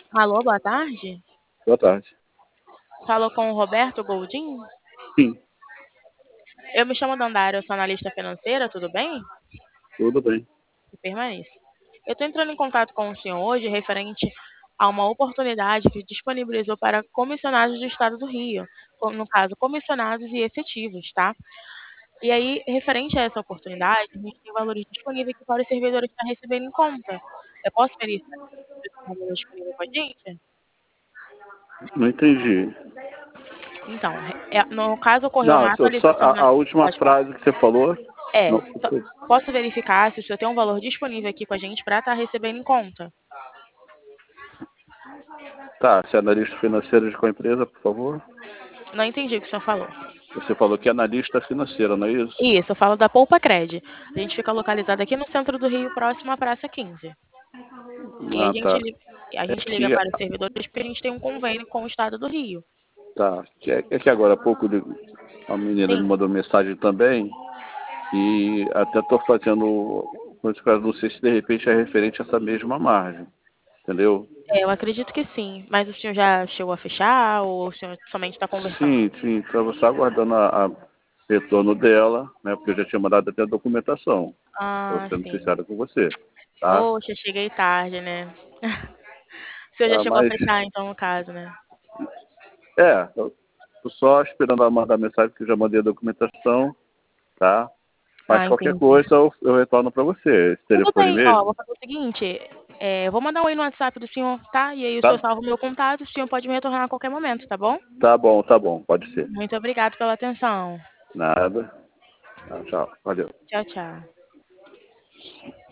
Alô, boa tarde. Boa tarde. Falou com o Roberto Goldin? Sim, Eu me chamo Dandara, eu sou analista financeira, tudo bem? tudo bem. Permaneça. Eu estou entrando em contato com o senhor hoje referente a uma oportunidade que disponibilizou para comissionados do Estado do Rio, no caso, comissionados e efetivos, tá? E aí, referente a essa oportunidade, a gente tem valores disponíveis aqui para os servidores para receberem em conta. Eu posso verificar se esse valor é disponível com a gente? Não entendi. Então, no caso, ocorreu Não, uma atualização na. a última Pode falar. frase que você falou. É, Não, posso verificar se o senhor tem um valor disponível aqui com a gente para estar recebendo em conta? tá, se é analista financeiro de qual empresa, por favor? Não entendi o que o senhor falou. Você falou que é analista financeiro, não é isso? Isso, eu falo da Poupa Cred. A gente fica localizado aqui no centro do Rio, próximo à Praça 15. E Ah, tá. a É gente liga que, para os servidores porque a gente tem um convênio com o Estado do Rio. tá, é que agora há pouco a menina me Sim, mandou mensagem também e até estou fazendo, por isso que eu não sei se de repente é referente a essa mesma margem, entendeu? eu acredito que sim. Mas o senhor já chegou a fechar ou o senhor somente está conversando? Sim, sim, estava só aguardando a retorno dela, né? Porque eu já tinha mandado até a documentação. Estou Ah, sendo sim. sincero com você, tá? Poxa, cheguei tarde, né? O senhor já Ah, chegou a mas, fechar, então, no caso, né? eu tô só esperando ela mandar mensagem, que eu já mandei a documentação, tá? Mas Ah, qualquer entendi. coisa eu retorno para você. Esse Tudo telefone bem, ó, mesmo, vou fazer o seguinte, eu vou mandar um e no WhatsApp do senhor, tá? E aí o senhor tá? salva o meu contato, o senhor pode me retornar a qualquer momento, tá bom? Tá bom, pode ser. Muito obrigado pela atenção. Nada. Tchau, valeu. Tchau, tchau.